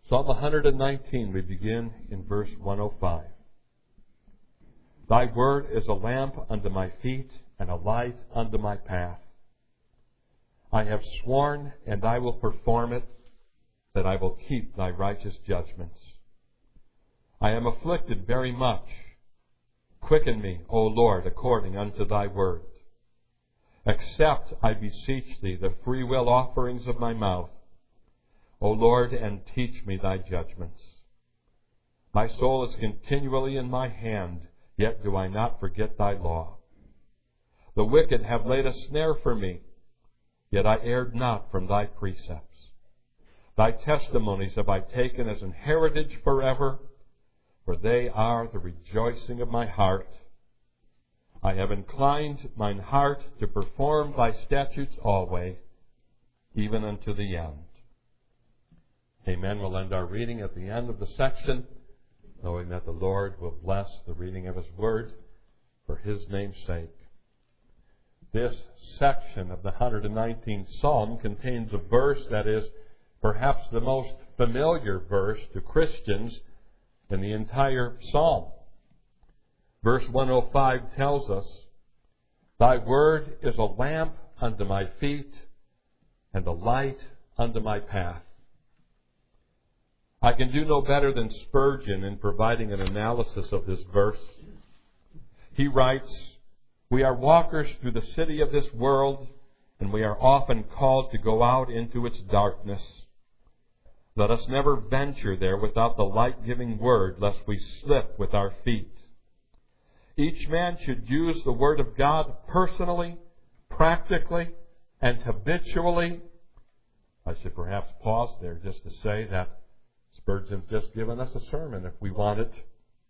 Psalm 119, we begin in verse 105. Thy word is a lamp unto my feet and a light unto my path. I have sworn, and I will perform it, that I will keep thy righteous judgments. I am afflicted very much. Quicken me, O Lord, according unto thy word. Accept, I beseech thee, the freewill offerings of my mouth, O Lord, and teach me thy judgments. My soul is continually in my hand, yet do I not forget thy law. The wicked have laid a snare for me, yet I erred not from thy precepts. Thy testimonies have I taken as an heritage forever, for they are the rejoicing of my heart. I have inclined mine heart to perform thy statutes always, even unto the end. Amen. We'll end our reading at the end of the section, knowing that the Lord will bless the reading of His Word for His name's sake. This section of the 119th Psalm contains a verse that is perhaps the most familiar verse to Christians in the entire Psalm. Verse 105 tells us, Thy word is a lamp unto my feet and a light unto my path. I can do no better than Spurgeon in providing an analysis of this verse. He writes, We are walkers through the city of this world, and we are often called to go out into its darkness. Let us never venture there without the light-giving word, lest we slip with our feet. Each man should use the Word of God personally, practically, and habitually. I should perhaps pause there just to say that Spurgeon's just given us a sermon if we want it.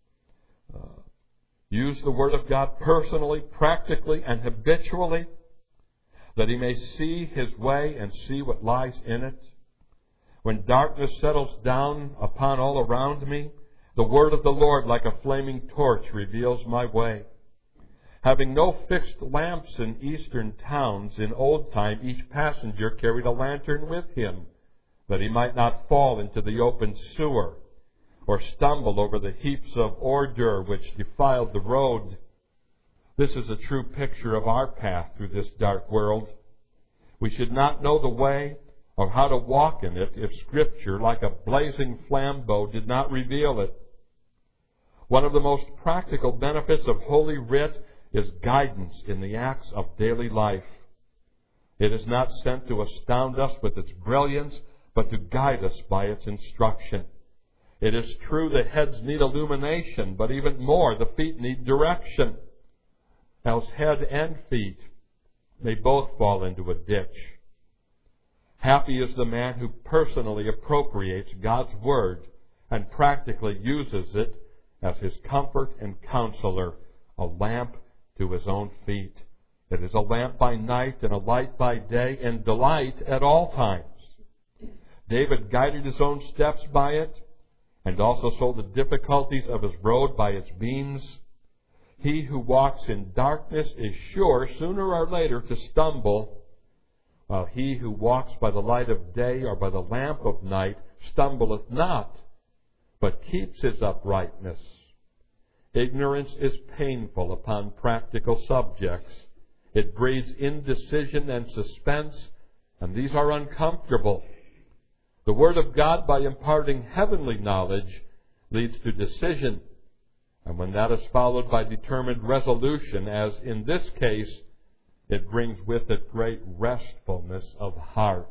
Use the Word of God personally, practically, and habitually, that he may see his way and see what lies in it. When darkness settles down upon all around me, the word of the Lord, like a flaming torch, reveals my way. Having no fixed lamps in eastern towns, in old time each passenger carried a lantern with him, that he might not fall into the open sewer, or stumble over the heaps of ordure which defiled the road. This is a true picture of our path through this dark world. We should not know the way or how to walk in it if Scripture, like a blazing flambeau, did not reveal it. One of the most practical benefits of Holy Writ is guidance in the acts of daily life. It is not sent to astound us with its brilliance, but to guide us by its instruction. It is true the heads need illumination, but even more, the feet need direction. Else head and feet may both fall into a ditch. Happy is the man who personally appropriates God's Word and practically uses it as his comfort and counselor, a lamp to his own feet. It is a lamp by night and a light by day, and delight at all times. David guided his own steps by it, and also saw the difficulties of his road by its beams. He who walks in darkness is sure sooner or later to stumble, while he who walks by the light of day or by the lamp of night stumbleth not, but keeps his uprightness. Ignorance is painful upon practical subjects. It breeds indecision and suspense, and these are uncomfortable. The Word of God, by imparting heavenly knowledge, leads to decision. And when that is followed by determined resolution, as in this case, it brings with it great restfulness of heart.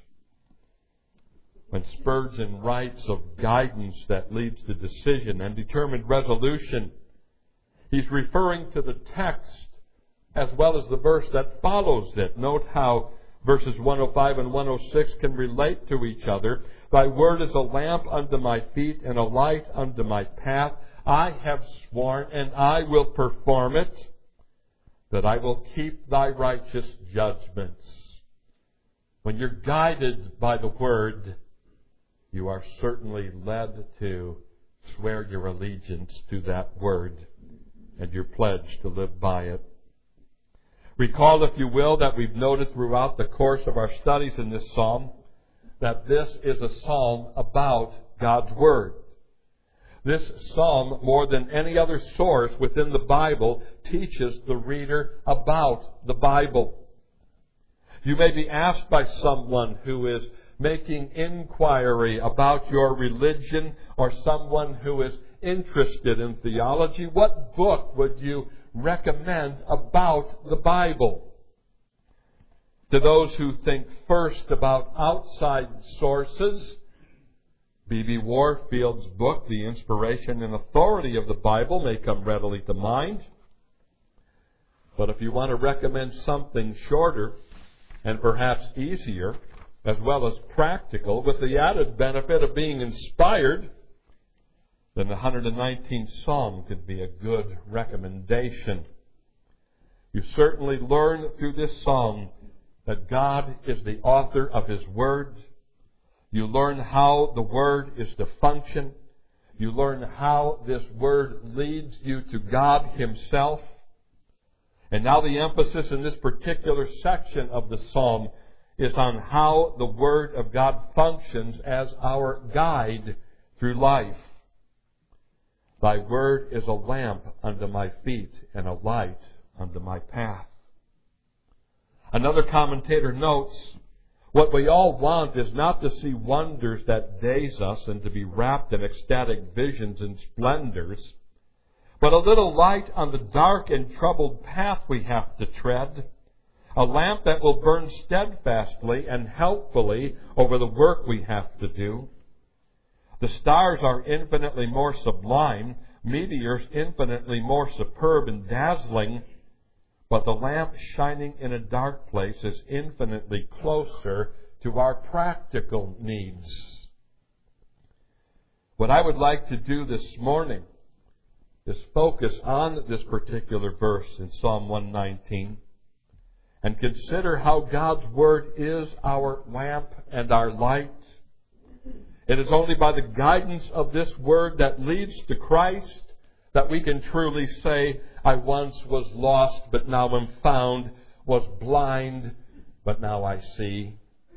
When Spurgeon writes of guidance that leads to decision and determined resolution, he's referring to the text as well as the verse that follows it. Note how verses 105 and 106 can relate to each other. Thy word is a lamp unto my feet and a light unto my path. I have sworn, and I will perform it, that I will keep thy righteous judgments. When you're guided by the Word, you are certainly led to swear your allegiance to that Word and your pledge to live by it. Recall, if you will, that we've noted throughout the course of our studies in this psalm that this is a psalm about God's Word. This psalm, more than any other source within the Bible, teaches the reader about the Bible. You may be asked by someone who is making inquiry about your religion, or someone who is interested in theology, what book would you recommend about the Bible? To those who think first about outside sources, B.B. Warfield's book, The Inspiration and Authority of the Bible, may come readily to mind. But if you want to recommend something shorter and perhaps easier, as well as practical, with the added benefit of being inspired, then the 119th Psalm could be a good recommendation. You certainly learn through this psalm that God is the author of His Word. You learn how the Word is to function. You learn how this Word leads you to God Himself. And now the emphasis in this particular section of the psalm is on how the Word of God functions as our guide through life. Thy Word is a lamp unto my feet and a light unto my path. Another commentator notes, what we all want is not to see wonders that daze us and to be wrapped in ecstatic visions and splendors, but a little light on the dark and troubled path we have to tread, a lamp that will burn steadfastly and helpfully over the work we have to do. The stars are infinitely more sublime, meteors infinitely more superb and dazzling, but the lamp shining in a dark place is infinitely closer to our practical needs. What I would like to do this morning is focus on this particular verse in Psalm 119 and consider how God's Word is our lamp and our light. It is only by the guidance of this Word that leads to Christ that we can truly say, I once was lost, but now am found, was blind, but now I see.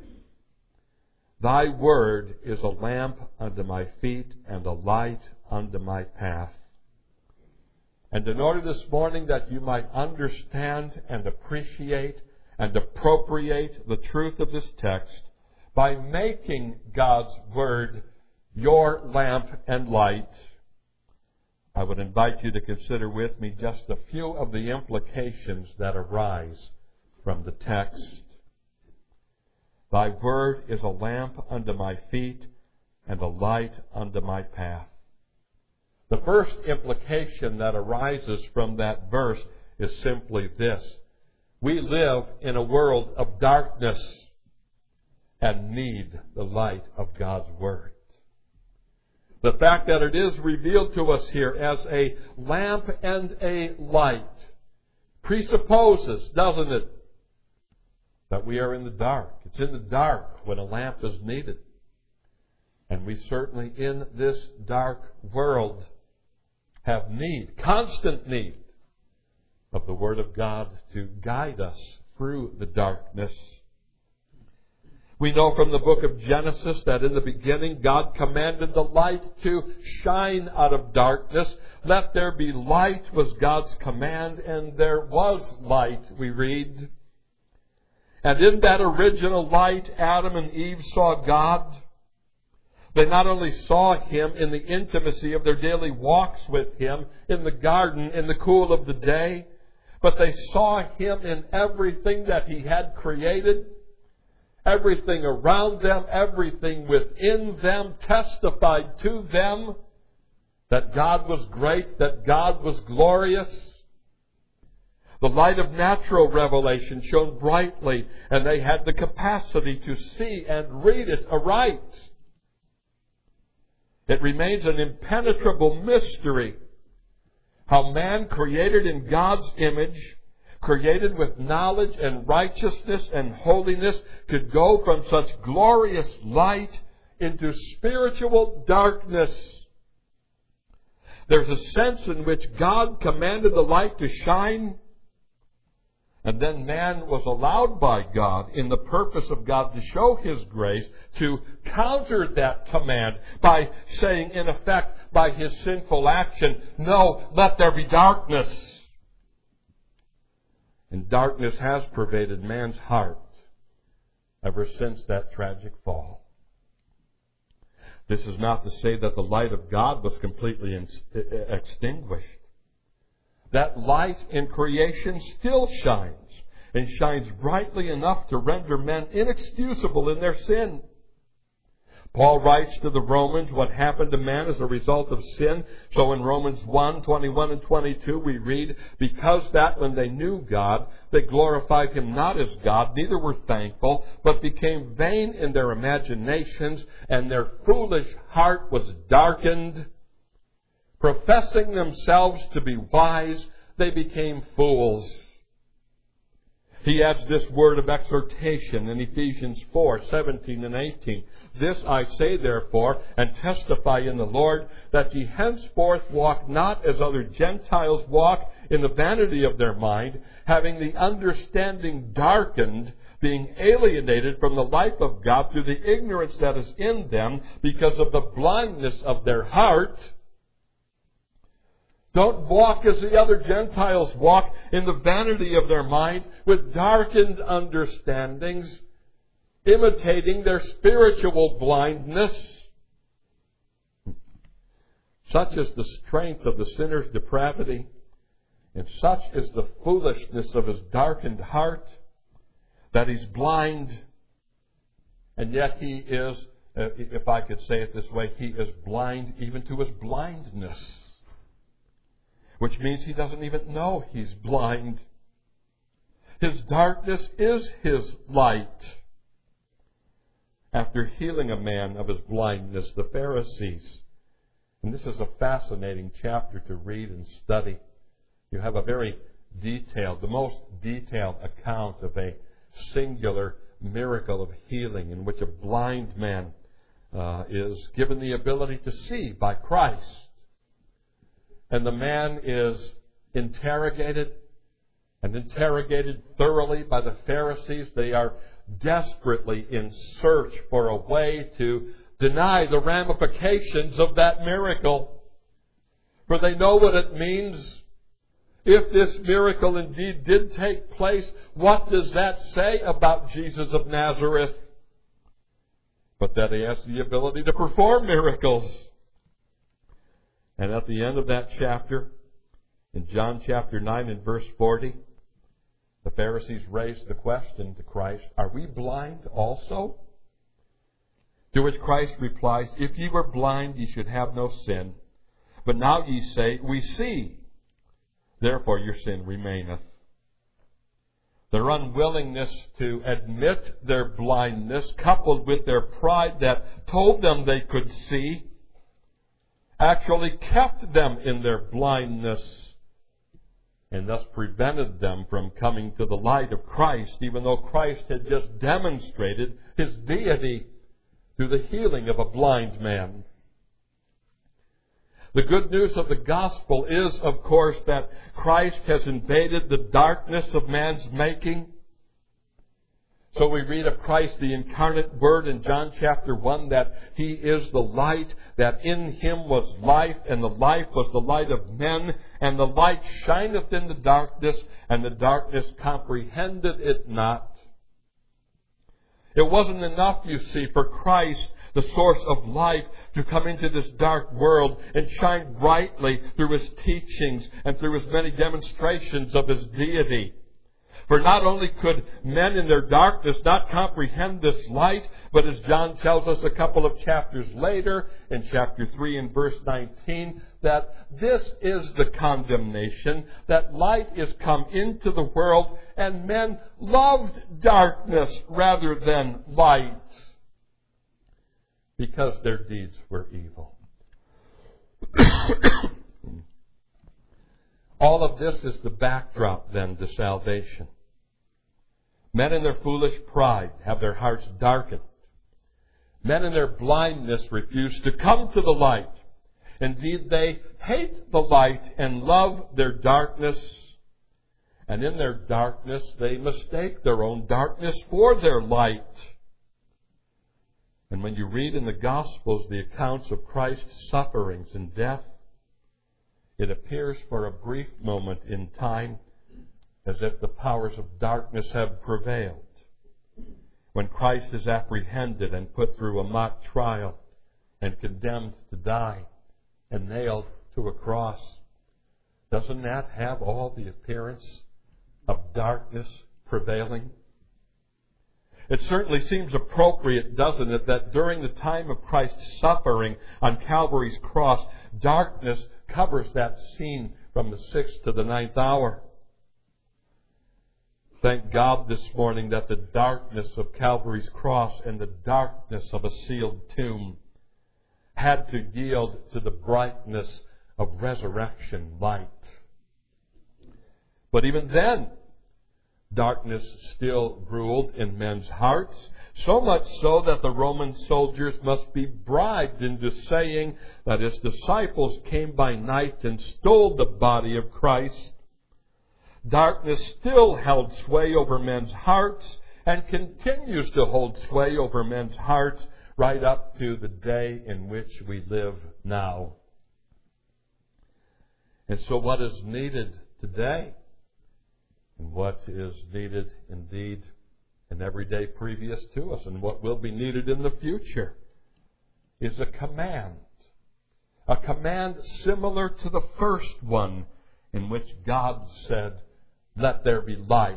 Thy Word is a lamp unto my feet and a light unto my path. And in order this morning that you might understand and appreciate and appropriate the truth of this text, by making God's Word your lamp and light, I would invite you to consider with me just a few of the implications that arise from the text. Thy Word is a lamp unto my feet and a light unto my path. The first implication that arises from that verse is simply this. We live in a world of darkness and need the light of God's Word. The fact that it is revealed to us here as a lamp and a light presupposes, doesn't it, that we are in the dark. It's in the dark when a lamp is needed. And we certainly in this dark world have need, constant need, of the Word of God to guide us through the darkness. We know from the book of Genesis that in the beginning God commanded the light to shine out of darkness. Let there be light was God's command, and there was light, we read. And in that original light, Adam and Eve saw God. They not only saw Him in the intimacy of their daily walks with Him in the garden in the cool of the day, but they saw Him in everything that He had created. Everything around them, everything within them testified to them that God was great, that God was glorious. The light of natural revelation shone brightly, and they had the capacity to see and read it aright. It remains an impenetrable mystery how man created in God's image, created with knowledge and righteousness and holiness, could go from such glorious light into spiritual darkness. There's a sense in which God commanded the light to shine, And then man was allowed by God, in the purpose of God to show His grace, to counter that command by saying, in effect, by his sinful action, no, let there be darkness. And darkness has pervaded man's heart ever since that tragic fall. This is not to say that the light of God was completely extinguished. That light in creation still shines, and shines brightly enough to render men inexcusable in their sin. Paul writes to the Romans what happened to man as a result of sin. So in Romans 1:21 and 22 we read, because that when they knew God, they glorified Him not as God, neither were thankful, but became vain in their imaginations, and their foolish heart was darkened. Professing themselves to be wise, they became fools. He adds this word of exhortation in Ephesians 4:17 and 18. This I say therefore, and testify in the Lord, that ye henceforth walk not as other Gentiles walk, in the vanity of their mind, having the understanding darkened, being alienated from the life of God through the ignorance that is in them, because of the blindness of their heart. Don't walk as the other Gentiles walk, in the vanity of their mind, with darkened understandings, imitating their spiritual blindness. Such is the strength of the sinner's depravity, and such is the foolishness of his darkened heart, that he's blind, and yet he is, if I could say it this way, he is blind even to his blindness. Which means he doesn't even know he's blind. His darkness is his light. After healing a man of his blindness, the Pharisees, and this is a fascinating chapter to read and study. You have a very detailed, the most detailed account of a singular miracle of healing in which a blind man is given the ability to see by Christ. And the man is interrogated, and interrogated thoroughly by the Pharisees. They are desperately in search for a way to deny the ramifications of that miracle. For they know what it means. If this miracle indeed did take place, what does that say about Jesus of Nazareth? But that He has the ability to perform miracles. And at the end of that chapter, in John chapter 9 and verse 40, the Pharisees raised the question to Christ, are we blind also? To which Christ replies, if ye were blind, ye should have no sin. But now ye say, we see. Therefore your sin remaineth. Their unwillingness to admit their blindness, coupled with their pride that told them they could see, actually kept them in their blindness, and thus prevented them from coming to the light of Christ, even though Christ had just demonstrated His deity through the healing of a blind man. The good news of the gospel is, of course, that Christ has invaded the darkness of man's making. So we read of Christ, the incarnate Word, in John chapter 1, that He is the light, that in Him was life, and the life was the light of men, and the light shineth in the darkness, and the darkness comprehended it not. It wasn't enough, you see, for Christ, the source of life, to come into this dark world and shine brightly through His teachings and through His many demonstrations of His deity. For not only could men in their darkness not comprehend this light, but as John tells us a couple of chapters later, in chapter 3 and verse 19, that this is the condemnation, that light is come into the world, and men loved darkness rather than light, because their deeds were evil. All of this is the backdrop, then, to salvation. Men in their foolish pride have their hearts darkened. Men in their blindness refuse to come to the light. Indeed, they hate the light and love their darkness. And in their darkness, they mistake their own darkness for their light. And when you read in the Gospels the accounts of Christ's sufferings and death, it appears for a brief moment in time as if the powers of darkness have prevailed. When Christ is apprehended and put through a mock trial and condemned to die and nailed to a cross, doesn't that have all the appearance of darkness prevailing? It certainly seems appropriate, doesn't it, that during the time of Christ's suffering on Calvary's cross, darkness covers that scene from the 6th to the 9th hour. Thank God this morning that the darkness of Calvary's cross and the darkness of a sealed tomb had to yield to the brightness of resurrection light. But even then, darkness still ruled in men's hearts, so much so that the Roman soldiers must be bribed into saying that his disciples came by night and stole the body of Christ. Darkness still held sway over men's hearts and continues to hold sway over men's hearts right up to the day in which we live now. And so what is needed today, and what is needed indeed in every day previous to us, and what will be needed in the future, is a command. A command similar to the first one, in which God said, "Let there be light."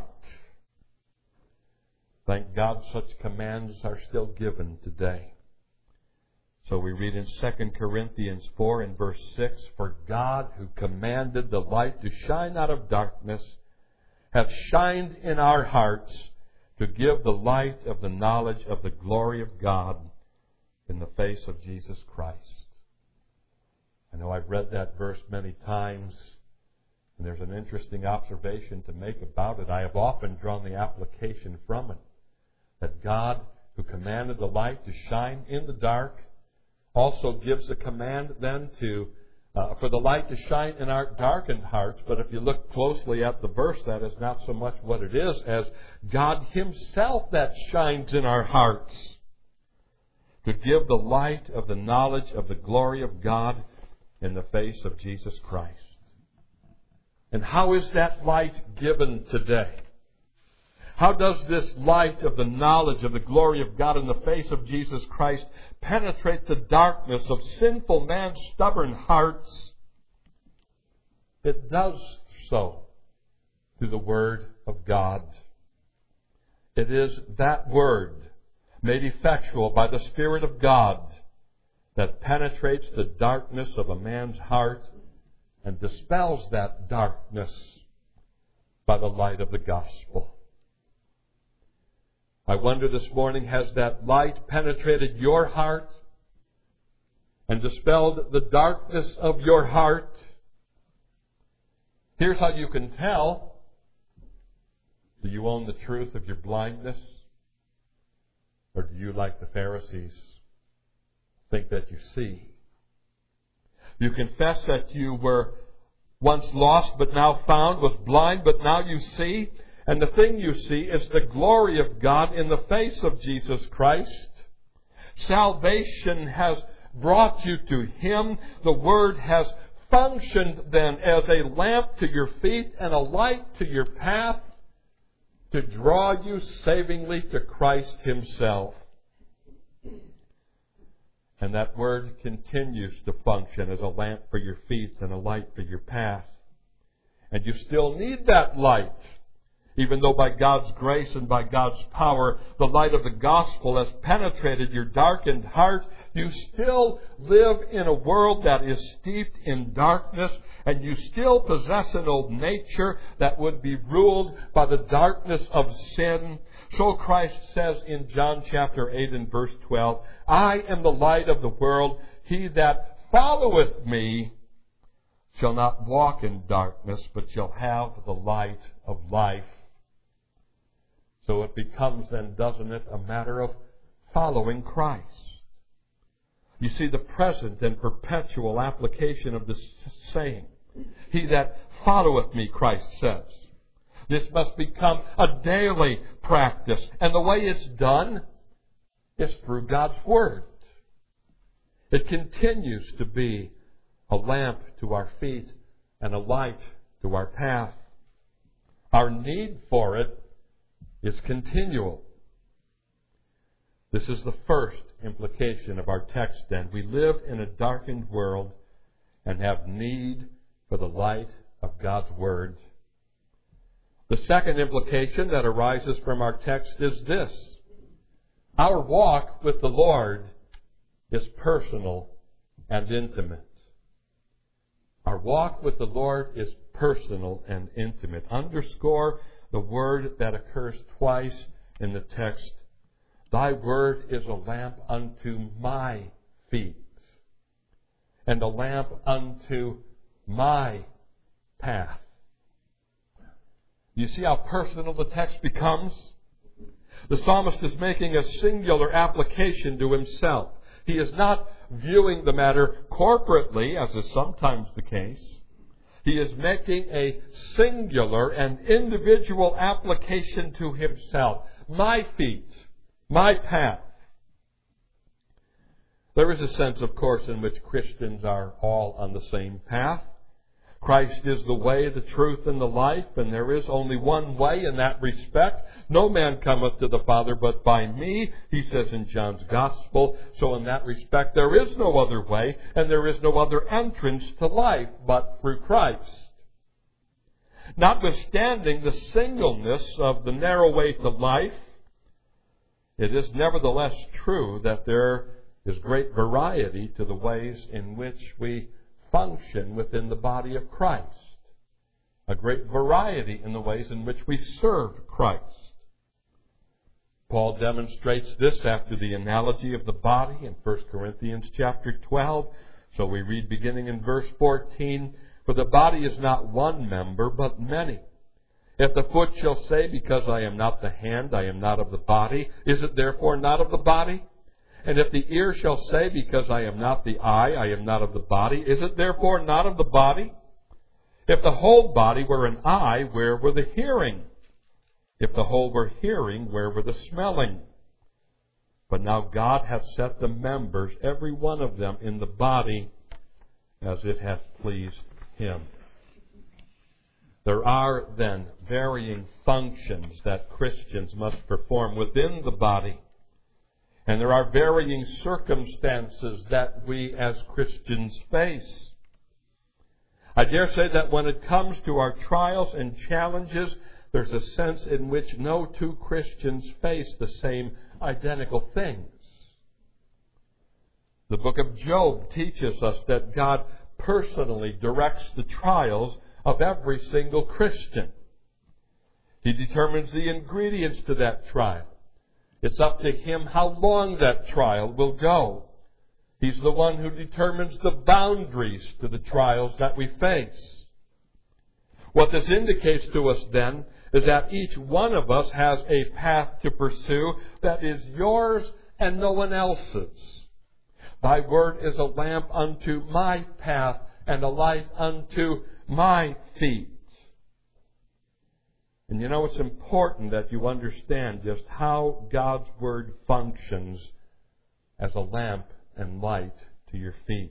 Thank God such commands are still given today. So we read in 2 Corinthians 4 and verse 6, "For God, who commanded the light to shine out of darkness, hath shined in our hearts to give the light of the knowledge of the glory of God in the face of Jesus Christ." I know I've read that verse many times, and there's an interesting observation to make about it. I have often drawn the application from it, that God, who commanded the light to shine in the dark, also gives a command then for the light to shine in our darkened hearts. But if you look closely at the verse, that is not so much what it is as God Himself that shines in our hearts to give the light of the knowledge of the glory of God in the face of Jesus Christ. And how is that light given today? How does this light of the knowledge of the glory of God in the face of Jesus Christ penetrate the darkness of sinful man's stubborn hearts? It does so through the Word of God. It is that Word, made effectual by the Spirit of God, that penetrates the darkness of a man's heart and dispels that darkness by the light of the gospel. I wonder this morning, has that light penetrated your heart and dispelled the darkness of your heart? Here's how you can tell. Do you own the truth of your blindness? Or do you, like the Pharisees, think that you see? You confess that you were once lost but now found, was blind but now you see. And the thing you see is the glory of God in the face of Jesus Christ. Salvation has brought you to Him. The Word has functioned then as a lamp to your feet and a light to your path to draw you savingly to Christ Himself. And that Word continues to function as a lamp for your feet and a light for your path. And you still need that light. Even though by God's grace and by God's power, the light of the gospel has penetrated your darkened heart, you still live in a world that is steeped in darkness, and you still possess an old nature that would be ruled by the darkness of sin. So Christ says in John chapter 8 and verse 12, "I am the light of the world. He that followeth me shall not walk in darkness, but shall have the light of life." So it becomes then, doesn't it, a matter of following Christ. You see the present and perpetual application of this saying. "He that followeth me," Christ says. This must become a daily practice. And the way it's done is through God's Word. It continues to be a lamp to our feet and a light to our path. Our need for it is continual. This is the first implication of our text then. We live in a darkened world and have need for the light of God's Word. The second implication that arises from our text is this: our walk with the Lord is personal and intimate. Our walk with the Lord is personal and intimate. Underscore the word that occurs twice in the text. Thy word is a lamp unto my feet and a lamp unto my path. You see how personal the text becomes? The psalmist is making a singular application to himself. He is not viewing the matter corporately, as is sometimes the case. He is making a singular and individual application to himself. My feet, my path. There is a sense, of course, in which Christians are all on the same path. Christ is the way, the truth, and the life, and there is only one way in that respect. No man cometh to the Father but by me, he says in John's Gospel. So in that respect, there is no other way, and there is no other entrance to life but through Christ. Notwithstanding the singleness of the narrow way to life, it is nevertheless true that there is great variety to the ways in which we function within the body of Christ. A great variety in the ways in which we serve Christ. Paul demonstrates this after the analogy of the body in 1 Corinthians chapter 12. So we read beginning in verse 14, for the body is not one member, but many. If the foot shall say, because I am not the hand, I am not of the body, is it therefore not of the body? And if the ear shall say, because I am not the eye, I am not of the body, is it therefore not of the body? If the whole body were an eye, where were the hearing? If the whole were hearing, where were the smelling? But now God hath set the members, every one of them, in the body, as it hath pleased Him. There are then varying functions that Christians must perform within the body. And there are varying circumstances that we as Christians face. I dare say that when it comes to our trials and challenges, there's a sense in which no two Christians face the same identical things. The book of Job teaches us that God personally directs the trials of every single Christian. He determines the ingredients to that trial. It's up to Him how long that trial will go. He's the one who determines the boundaries to the trials that we face. What this indicates to us then is that each one of us has a path to pursue that is yours and no one else's. Thy word is a lamp unto my path and a light unto my feet. And you know, it's important that you understand just how God's Word functions as a lamp and light to your feet.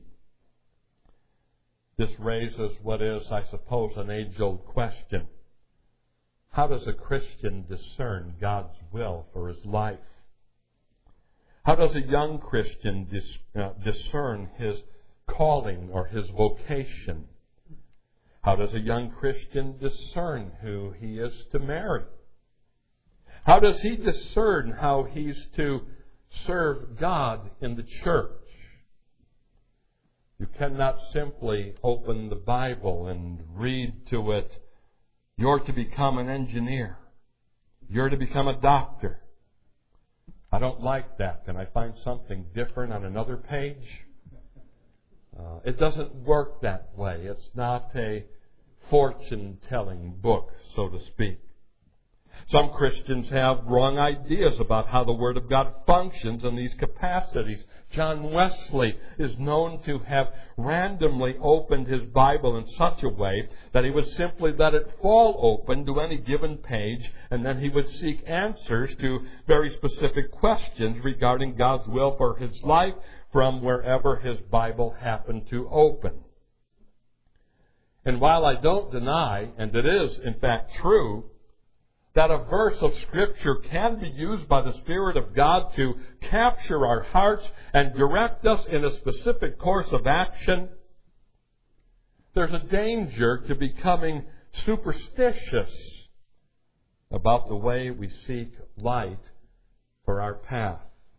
This raises what is, I suppose, an age-old question. How does a Christian discern God's will for his life? How does a young Christian discern his calling or his vocation? How does a young Christian discern who he is to marry? How does he discern how he's to serve God in the church? You cannot simply open the Bible and read to it, you're to become an engineer. You're to become a doctor. I don't like that. Can I find something different on another page? It doesn't work that way. It's not a fortune-telling book, so to speak. Some Christians have wrong ideas about how the Word of God functions in these capacities. John Wesley is known to have randomly opened his Bible in such a way that he would simply let it fall open to any given page, and then he would seek answers to very specific questions regarding God's will for his life from wherever his Bible happened to open. And while I don't deny, and it is in fact true, that a verse of Scripture can be used by the Spirit of God to capture our hearts and direct us in a specific course of action, there's a danger to becoming superstitious about the way we seek light for our path.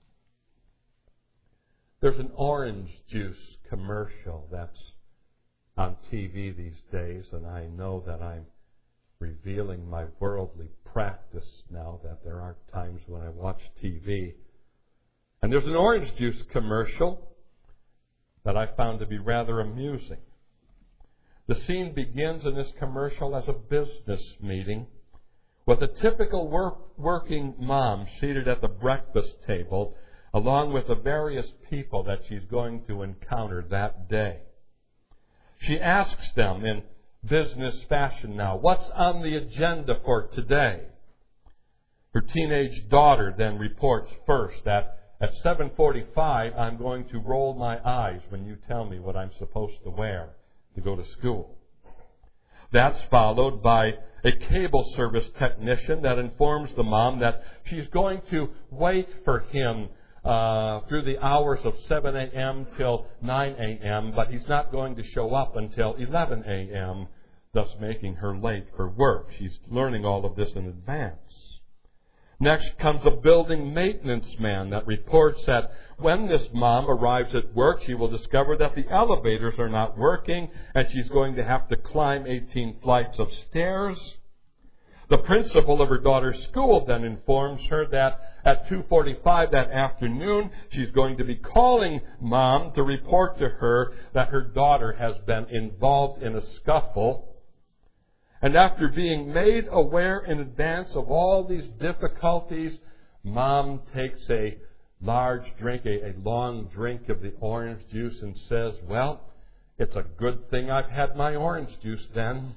There's an orange juice commercial that's on TV these days, and I know that I'm revealing my worldly practice now, that there are times when I watch TV. And there's an orange juice commercial that I found to be rather amusing. The scene begins in this commercial as a business meeting with a typical working mom seated at the breakfast table along with the various people that she's going to encounter that day. She asks them in business fashion now, what's on the agenda for today? Her teenage daughter then reports first that at 7:45 I'm going to roll my eyes when you tell me what I'm supposed to wear to go to school. That's followed by a cable service technician that informs the mom that she's going to wait for him through the hours of 7 a.m. till 9 a.m., but he's not going to show up until 11 a.m., thus making her late for work. She's learning all of this in advance. Next comes a building maintenance man that reports that when this mom arrives at work, she will discover that the elevators are not working and she's going to have to climb 18 flights of stairs. The principal of her daughter's school then informs her that at 2:45 that afternoon, she's going to be calling Mom to report to her that her daughter has been involved in a scuffle. And after being made aware in advance of all these difficulties, Mom takes a large drink, a long drink of the orange juice and says, well, it's a good thing I've had my orange juice then.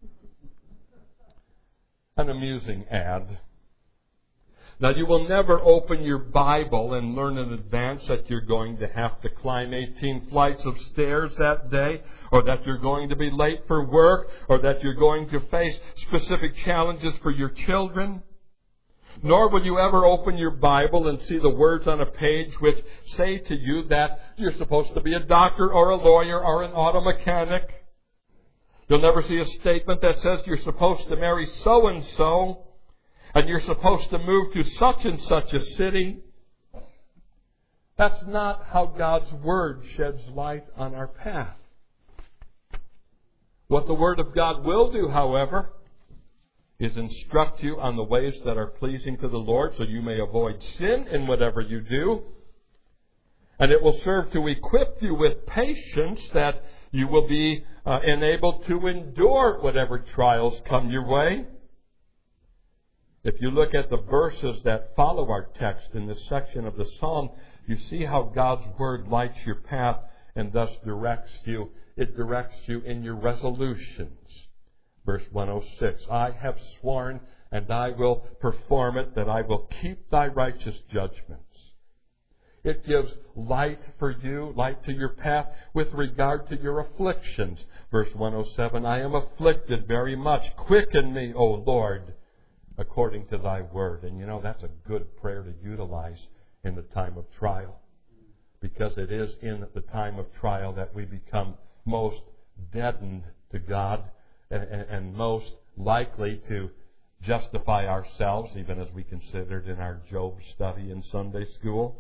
An amusing ad. Now, you will never open your Bible and learn in advance that you're going to have to climb 18 flights of stairs that day, or that you're going to be late for work, or that you're going to face specific challenges for your children. Nor will you ever open your Bible and see the words on a page which say to you that you're supposed to be a doctor or a lawyer or an auto mechanic. You'll never see a statement that says you're supposed to marry so-and-so, and you're supposed to move to such and such a city. That's not how God's Word sheds light on our path. What the Word of God will do, however, is instruct you on the ways that are pleasing to the Lord so you may avoid sin in whatever you do. And it will serve to equip you with patience that you will be enabled to endure whatever trials come your way. If you look at the verses that follow our text in this section of the Psalm, you see how God's Word lights your path and thus directs you. It directs you in your resolutions. Verse 106, I have sworn and I will perform it, that I will keep thy righteous judgments. It gives light for you, light to your path with regard to your afflictions. Verse 107, I am afflicted very much. Quicken me, O Lord, according to thy word. And you know, that's a good prayer to utilize in the time of trial. Because it is in the time of trial that we become most deadened to God and most likely to justify ourselves, even as we considered in our Job study in Sunday school.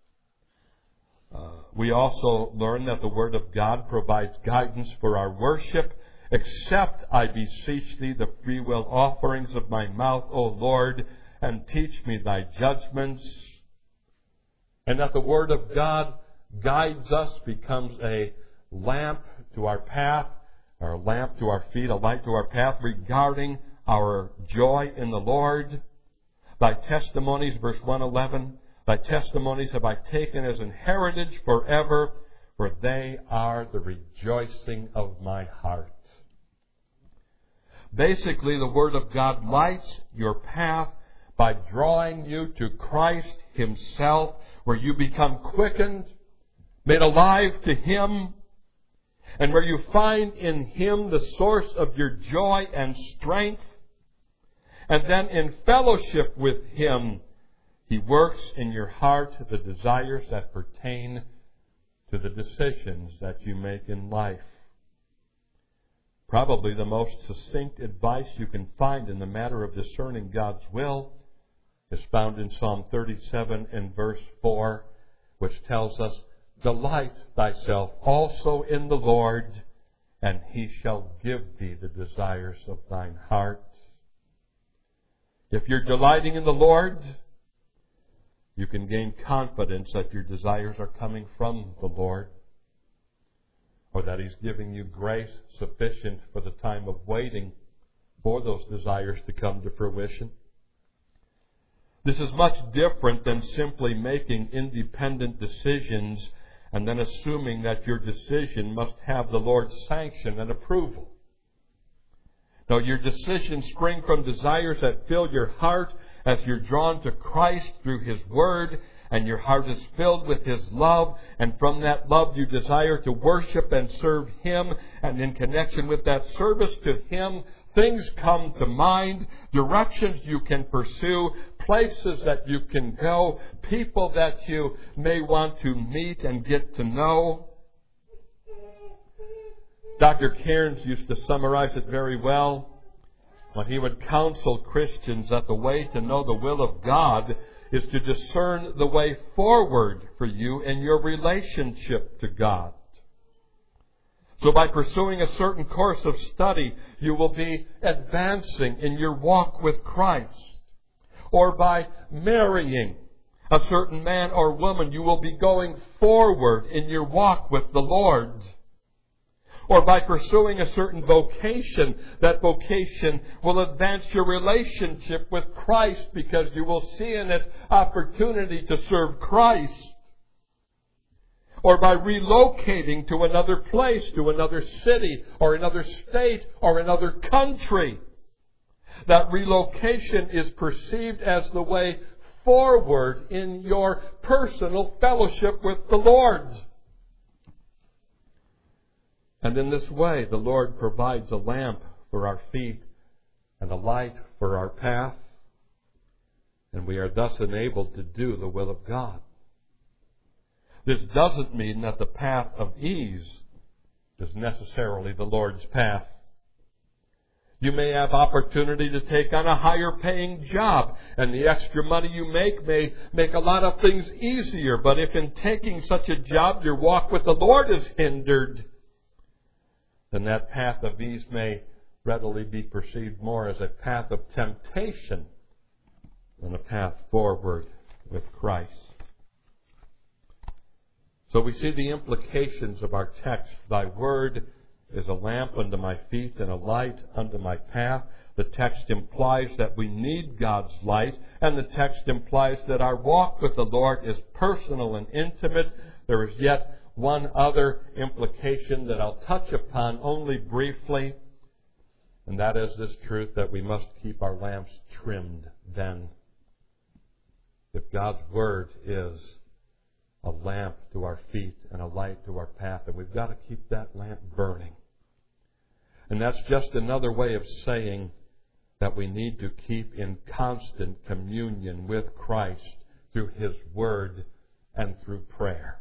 We also learn that the Word of God provides guidance for our worship. Accept, I beseech thee, the free will offerings of my mouth, O Lord, and teach me thy judgments. And that the Word of God guides us, becomes a lamp to our path, or a lamp to our feet, a light to our path regarding our joy in the Lord. Thy testimonies, verse 111, thy testimonies have I taken as an heritage forever, for they are the rejoicing of my heart. Basically, the Word of God lights your path by drawing you to Christ Himself, where you become quickened, made alive to Him, and where you find in Him the source of your joy and strength. And then in fellowship with Him, He works in your heart the desires that pertain to the decisions that you make in life. Probably the most succinct advice you can find in the matter of discerning God's will is found in Psalm 37 and verse 4, which tells us, delight thyself also in the Lord, and He shall give thee the desires of thine heart. If you're delighting in the Lord, you can gain confidence that your desires are coming from the Lord, or that He's giving you grace sufficient for the time of waiting for those desires to come to fruition. This is much different than simply making independent decisions and then assuming that your decision must have the Lord's sanction and approval. No, your decisions spring from desires that fill your heart as you're drawn to Christ through His Word, and your heart is filled with His love, and from that love you desire to worship and serve Him, and in connection with that service to Him, things come to mind, directions you can pursue, places that you can go, people that you may want to meet and get to know. Dr. Cairns used to summarize it very well when he would counsel Christians that the way to know the will of God is to discern the way forward for you in your relationship to God. So by pursuing a certain course of study, you will be advancing in your walk with Christ. Or by marrying a certain man or woman, you will be going forward in your walk with the Lord. Or by pursuing a certain vocation, that vocation will advance your relationship with Christ because you will see in it opportunity to serve Christ. Or by relocating to another place, to another city, or another state, or another country. That relocation is perceived as the way forward in your personal fellowship with the Lord. And in this way, the Lord provides a lamp for our feet and a light for our path, and we are thus enabled to do the will of God. This doesn't mean that the path of ease is necessarily the Lord's path. You may have opportunity to take on a higher paying job, and the extra money you make may make a lot of things easier. But if in taking such a job your walk with the Lord is hindered, then that path of ease may readily be perceived more as a path of temptation than a path forward with Christ. So we see the implications of our text. Thy word is a lamp unto my feet and a light unto my path. The text implies that we need God's light, and the text implies that our walk with the Lord is personal and intimate. There is yet one other implication that I'll touch upon only briefly, and that is this truth that we must keep our lamps trimmed then. If God's Word is a lamp to our feet and a light to our path, and we've got to keep that lamp burning. And that's just another way of saying that we need to keep in constant communion with Christ through His Word and through prayer.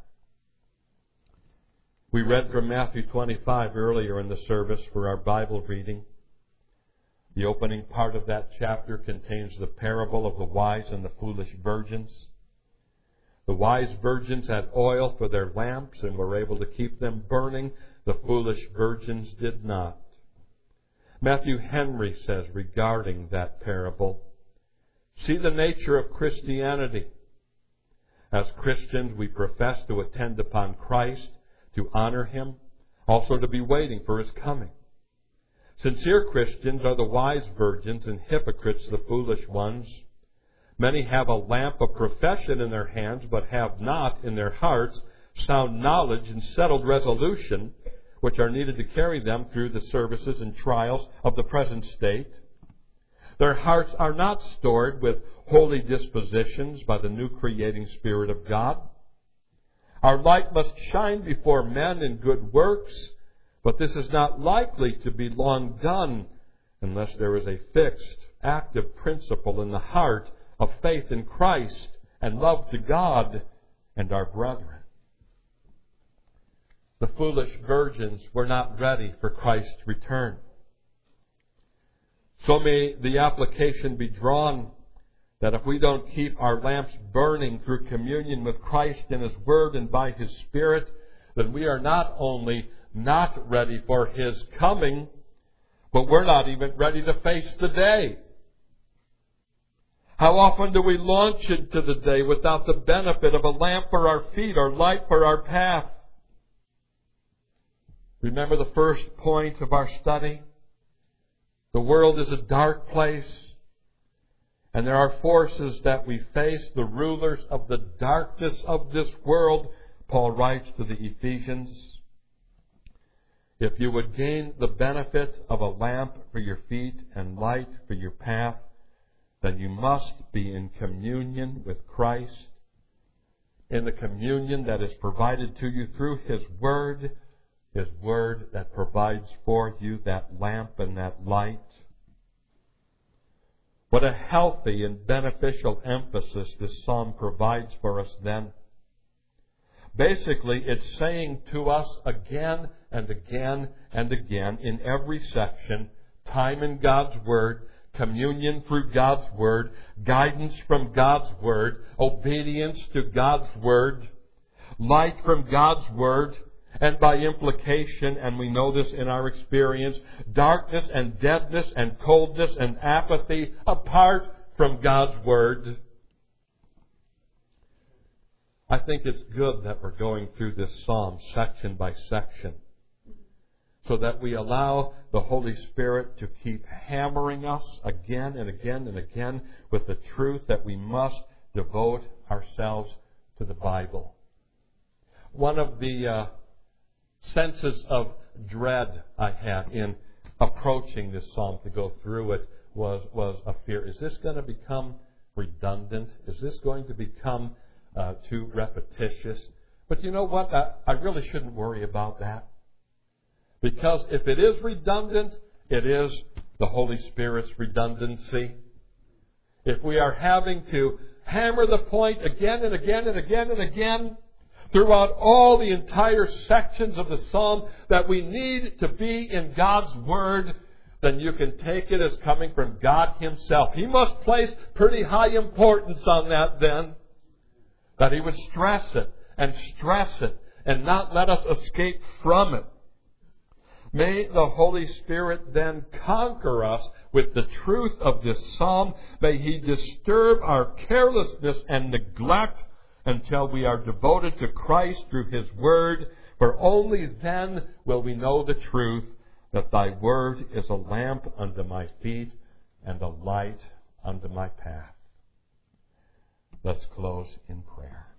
We read from Matthew 25 earlier in the service for our Bible reading. The opening part of that chapter contains the parable of the wise and the foolish virgins. The wise virgins had oil for their lamps and were able to keep them burning. The foolish virgins did not. Matthew Henry says regarding that parable, see the nature of Christianity. As Christians, we profess to attend upon Christ, to honor Him, also to be waiting for His coming. Sincere Christians are the wise virgins and hypocrites the foolish ones. Many have a lamp of profession in their hands, but have not in their hearts sound knowledge and settled resolution, which are needed to carry them through the services and trials of the present state. Their hearts are not stored with holy dispositions by the new creating Spirit of God. Our light must shine before men in good works, but this is not likely to be long done unless there is a fixed, active principle in the heart of faith in Christ and love to God and our brethren. The foolish virgins were not ready for Christ's return. So may the application be drawn that if we don't keep our lamps burning through communion with Christ in His Word and by His Spirit, then we are not only not ready for His coming, but we're not even ready to face the day. How often do we launch into the day without the benefit of a lamp for our feet or light for our path? Remember the first point of our study? The world is a dark place, and there are forces that we face, the rulers of the darkness of this world, Paul writes to the Ephesians. If you would gain the benefit of a lamp for your feet and light for your path, then you must be in communion with Christ, in the communion that is provided to you through His Word that provides for you that lamp and that light. What a healthy and beneficial emphasis this psalm provides for us then. Basically, it's saying to us again and again and again in every section, time in God's Word, communion through God's Word, guidance from God's Word, obedience to God's Word, light from God's Word, and by implication, and we know this in our experience, darkness and deadness and coldness and apathy apart from God's Word. I think it's good that we're going through this psalm section by section, so that we allow the Holy Spirit to keep hammering us again and again and again with the truth that we must devote ourselves to the Bible. One of the senses of dread I had in approaching this psalm to go through it was a fear. Is this going to become redundant? Is this going to become too repetitious? But you know what? I really shouldn't worry about that. Because if it is redundant, it is the Holy Spirit's redundancy. If we are having to hammer the point again and again and again and again throughout all the entire sections of the psalm that we need to be in God's Word, then you can take it as coming from God Himself. He must place pretty high importance on that then, that He would stress it and not let us escape from it. May the Holy Spirit then conquer us with the truth of this psalm. May He disturb our carelessness and neglect until we are devoted to Christ through His Word, for only then will we know the truth that Thy Word is a lamp unto my feet and a light unto my path. Let's close in prayer.